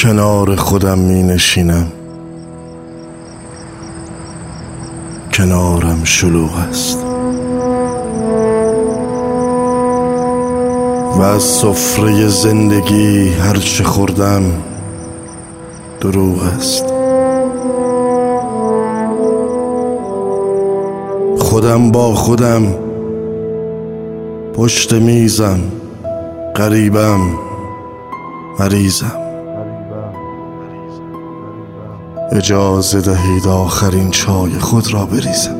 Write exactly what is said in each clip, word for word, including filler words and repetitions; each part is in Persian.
کنار خودم می نشینم، کنارم شلوغ است و از سفره زندگی هرچه خوردم دروغ است. خودم با خودم پشت میزم، غریبم، مریضم. اجازه دهید آخرین چای خود را بریزم.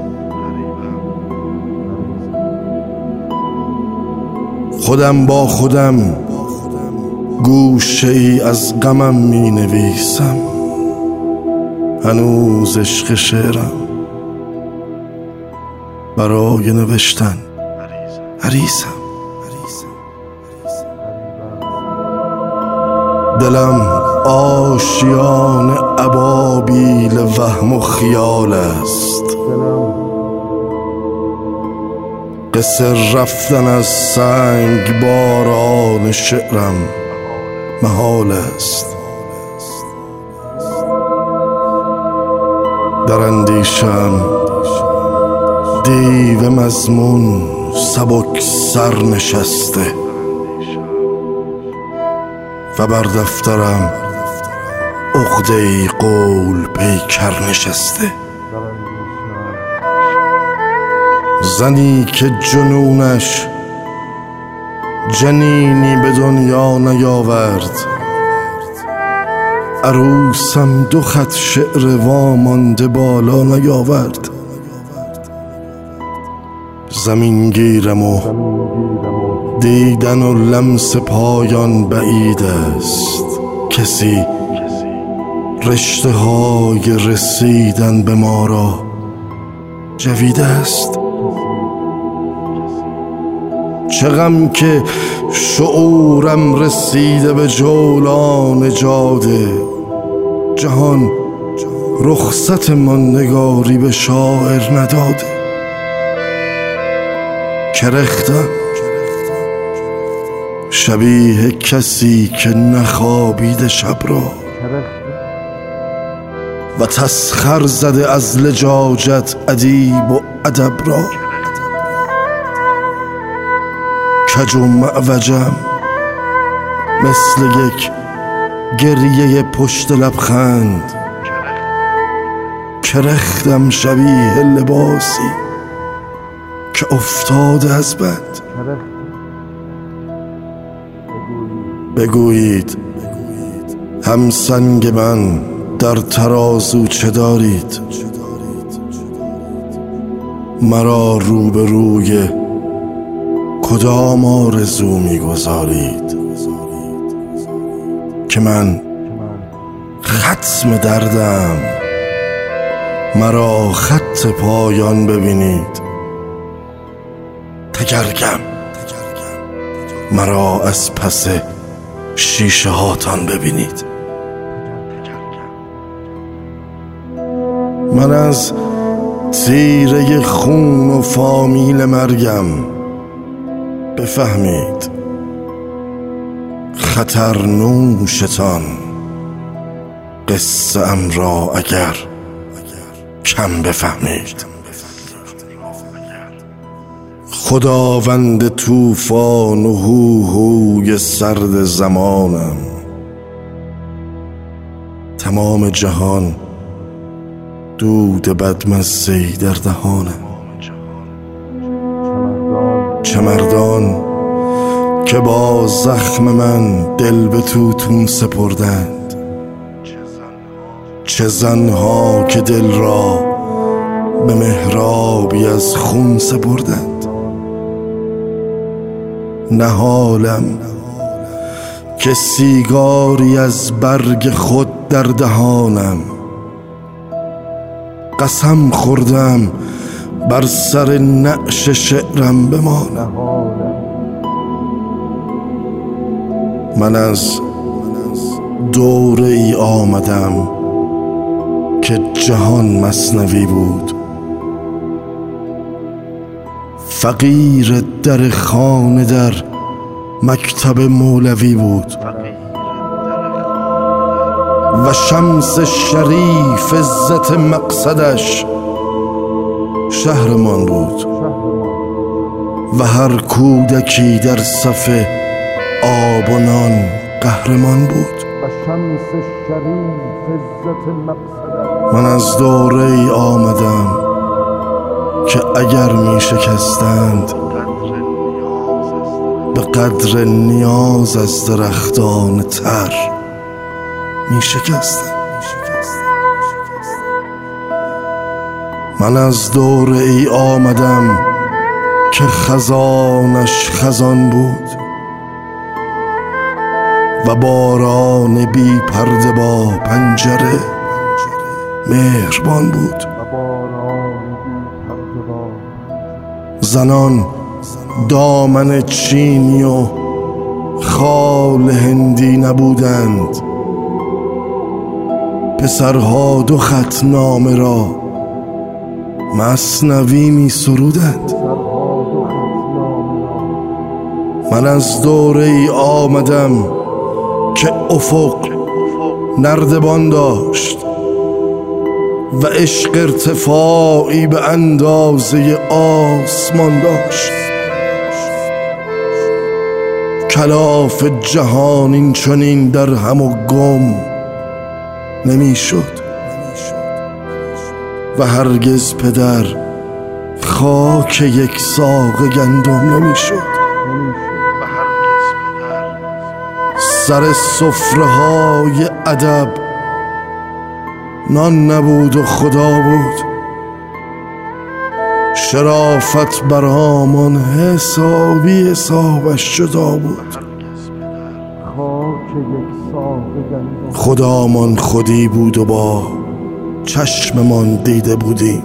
خودم با خودم گوشه ای از غمم می نویسم. هنوز عشق شعرم برای نوشتن عریزم. دلم آشیان ابابیل وهم و خیال است. قصر رفتن از سنگ باران شعرم محال است. در اندیشم دیو مضمون سبک سر نشسته و بر دفترم عقده قول پیکر نشسته. زنی که جنونش جنینی به دنیا نیاورد، عروسم دو خط شعر وامانده بالا نیاورد. زمین گیرم و دیدن و لمس پایان بعید است. کسی رشته های رسیدن به ما را جوید است. چه غم که شعورم رسیده به جولان جاده. جهان رخصت ماندگاری به شاعر نداده. کرختم شبیه کسی که نخوابیده شب را و تسخر زده از لجاجت ادیب و ادب را. کج و معوجم مثل یک گریه پشت لبخند. کرختم شبیه لباسی که افتاده از بند. بگویید همسنگ من در ترازو چه دارید؟ مرا روبروی کدام آرزو میگذارید که من ختم دردم؟ مرا خط پایان ببینید. تگرگم مرا از پس شیشه هاتان ببینید. من از تیره خون و فامیل مرگم. بفهمید خطرنوشتان قصه ام را اگر کم بفهمید. خداوند طوفان و هوهوی سرد زمانم. تمام جهان دود بدمزه‌ای در دهانم. چه مردان که با زخم من دل به توتون سپردند. چه زنها که دل را به محرابی از خون سپردند. نهالم که سیگاری از برگ خود در دهانم. قسم خوردم بر سر نعش شعرم بمانم. من از دوره ای آمدم که جهان مثنوی بود. فقیر در خانه در مکتب مولوی بود. و شمس شریف عزت مقصدش شهرمان بود و هر کودکی در صف آب و نان قهرمان بود. و شمس شریف عزت مقصدش. من از دوره ای آمدم که اگر می شکستند به قدر نیاز از درختان تر می شکستند. من از دوره ای آمدم که خزانش خزان بود و باران بی پرده با پنجره مهربان بود. زنان دامن چینی و خال هندی نبودند، پسرها دو خط نامه را مثنوی می سرودند. من از دوره ای آمدم که افق نردبان داشت و عشق ارتفاعی به اندازه آسمان داشت. کلاف جهان این چنین در هم و گم نمی شد و هرگز پدر خاک یک ساق گندم نمی شد. سر سفره های ادب نان نبود و خدا بود. شرافت برهمان حسابی حسابش جدا بود. خدامان خودی بود و با چشممان دیده بودیم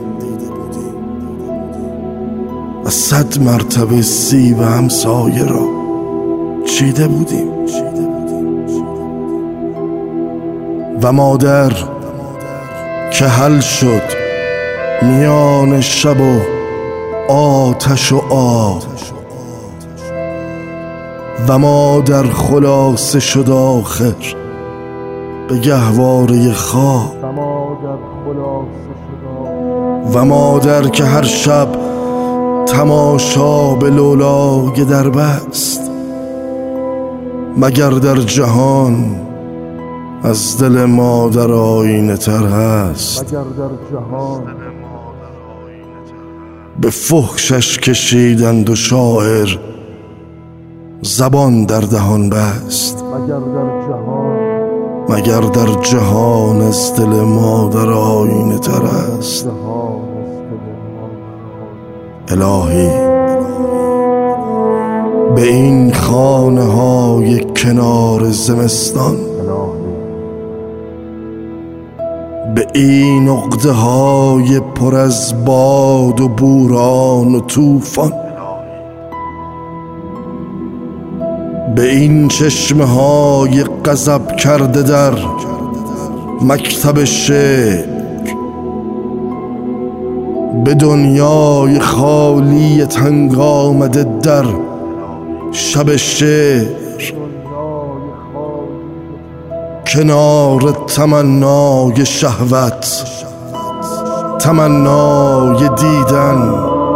و صد مرتبه سیب همسایه را چیده بودیم. و مادر که حل شد میان شب و آتش و آب و مادر خلاصه شد آخر به گهواره خواب و مادر که هر شب تماشا به لولای در بست، مگر در جهان از دل مادر آینه تر هست. به فحشش کشیدند و شاعر زبان در دهان بست، مگر در جهان از دل مادر آینه تر است. الهی به این خانه های کنار زمستان، به این عقده های پر از باد و بوران و طوفان، به این چشمه های غضب کرده در مکتب شعر، به دنیای خالی تنگ آمده در شب شعر، کنار تمنای شهوت، تمنای دیدن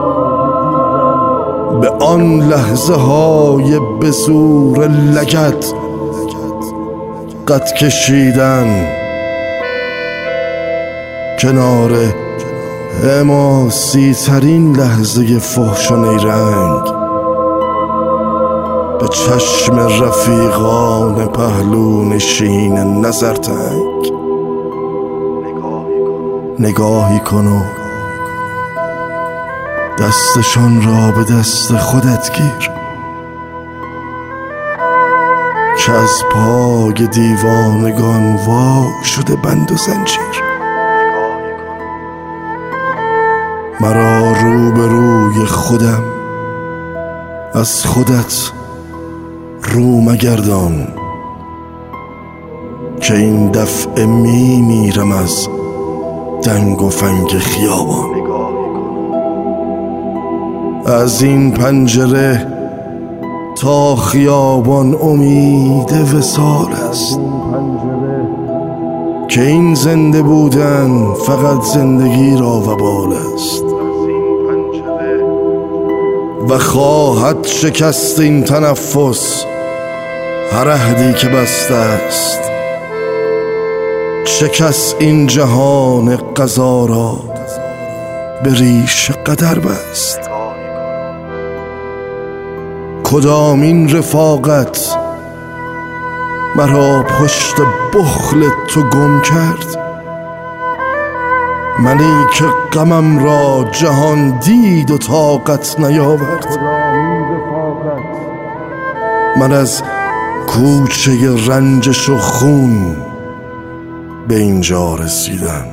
به آن لحظه های به زور لگد قد کشیدن، کنار حماسی ترین لحظه فحش و نیرنگ به چشم رفیقان پهلو نشین نظر تنگ نگاهی کن و دستشان را به دست خودت گیر که از پای دیوانگان وا شده بند و زنجیر. مرا رو به روی خودم از خودت رو مگردان که این دفعه می میرم از دنگ و فنگ خیابان. از این پنجره تا خیابان امید وصال است، که این زنده بودن فقط زندگی را وبال است و خواهد شکست این تنفس هر عهدی که بسته است. شکست این جهان قضا را به ریش قدر بست. کدامین رفاقت مرا پشت بخل تو گم کرد؟ منی که غمم را جهان دید و طاقت نیاورد. من از کوچه رنجش و خون به اینجا رسیدم.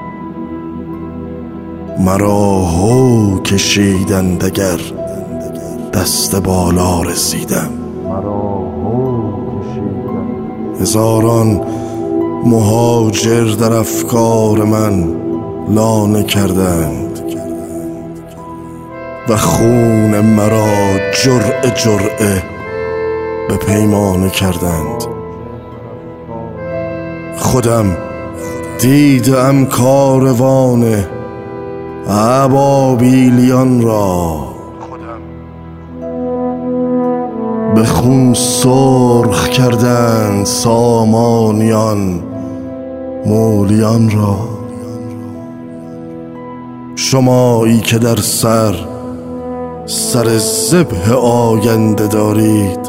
مرا هو کشیدند اگر دست بالا رسیدم. هزاران مهاجر در افکار من لانه کردند و خون مرا جرعه جرعه به پیمانه کردند. خودم دیدم کاروان ابابیلیان را به خون سرخ کردند سامانیان مولیان را. شمایی که در سر سر ذبح آینده دارید،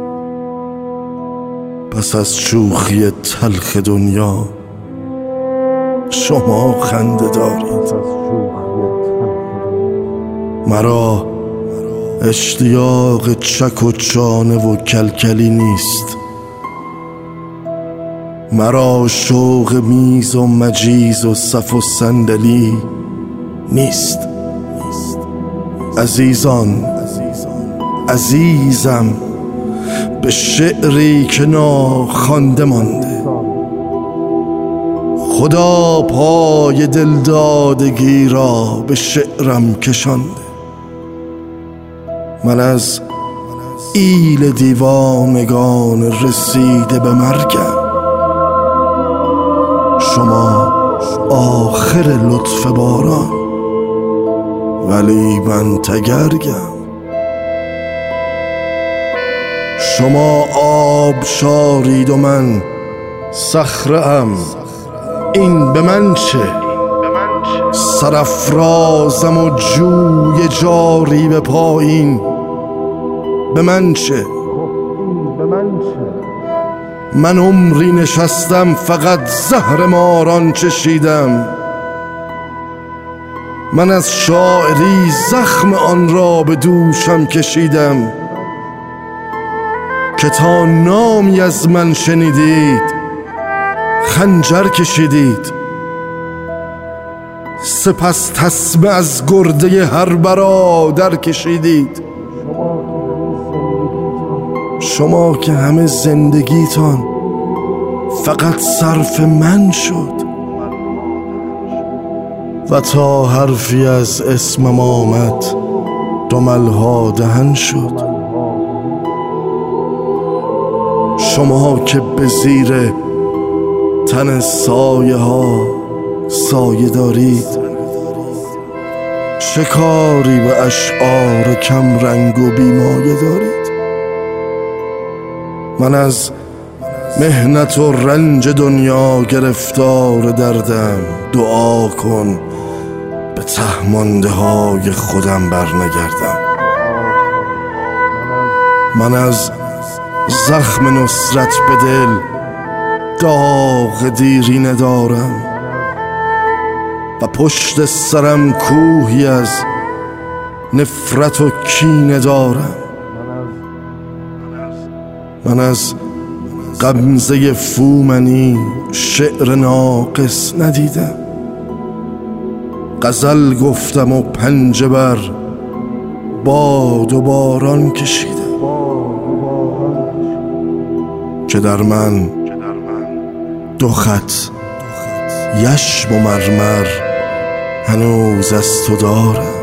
پس از شوخی تلخ دنیا شما خنده دارید. مرا اشتیاق چک و چانه و کلکلی نیست. مرا شوق میز و مجیز و صف و صندلی نیست. عزیزان عزیزم به شعری که ناخوانده مانده. خدا پای دلدادگی را به شعرم کشانده. من از ایل دیوانگان رسیده به مرگم. شما آخر لطف باران ولی من تگرگم. شما آب شارید و من صخره‌ام. این به من چه؟ سرافرازم و جوی جاری به پایین. به من چه؟ من عمری نشستم فقط زهر ماران چشیدم. من از شاعری زخم آن را به دوشم کشیدم که تا نامی از من شنیدید خنجر کشیدید. سپس تسمه از گرده هر برادر کشیدید. شما که همه زندگیتان فقط صرف من شد و تا حرفی از اسمم آمد دملها دهن شد. شما که به زیر تن سایه ها سایه دارید، چه کاری به اشعار کم رنگ و بیمایه دارید؟ من از محنت و رنج دنیا گرفتار دردم. دعا کن به ته مانده های خودم برنگردم. من از زخم نصرت به دل داغ دیرینه دارم و پشت سرم کوهی از نفرت و کینه دارم. من از غمزه فومنی شعر ناقص ندیدم. غزل گفتم و پنجه بر باد و باران کشیدم که در من دو خط یشم و مرمر هنوز از تو دارم.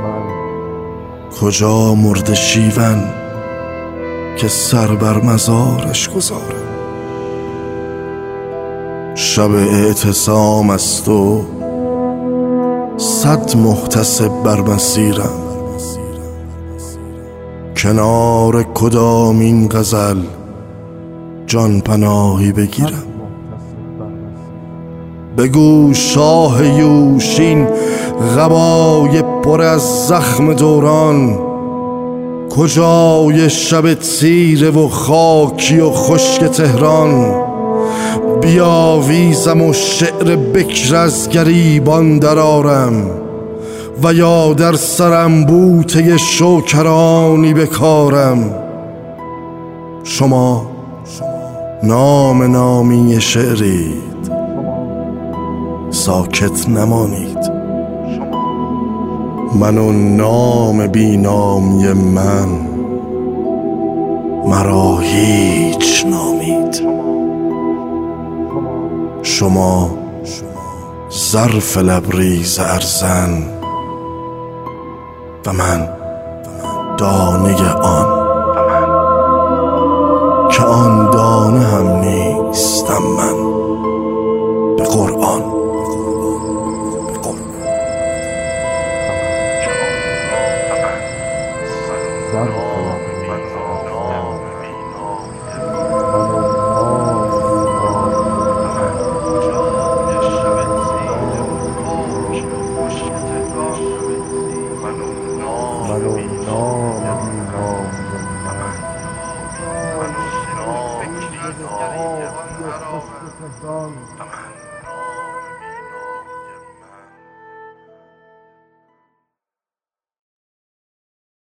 کجا مرد شیون که سر بر مزارش گذارم؟ شب اعتصام است و صد محتسب بر مسیرم، کنار کدامین غزل جان پناهی بگیرم. بگو شاه یوشین قبای پر از زخم دوران، کجای شب تیره و خاکی و خشک تهران؟ بیاویزم و شعر بکر از گریبان درارم، و یا در سرم بوته شوکرانی بکارم. شما نام نامی شعرید، ساکت نمانید. من و نام بی نامی من، مرا هیچ نامید. شما ظرف لبریز ارزن و من دانه آن، که آن دانه هم نیستم من. به قرآن Thank you.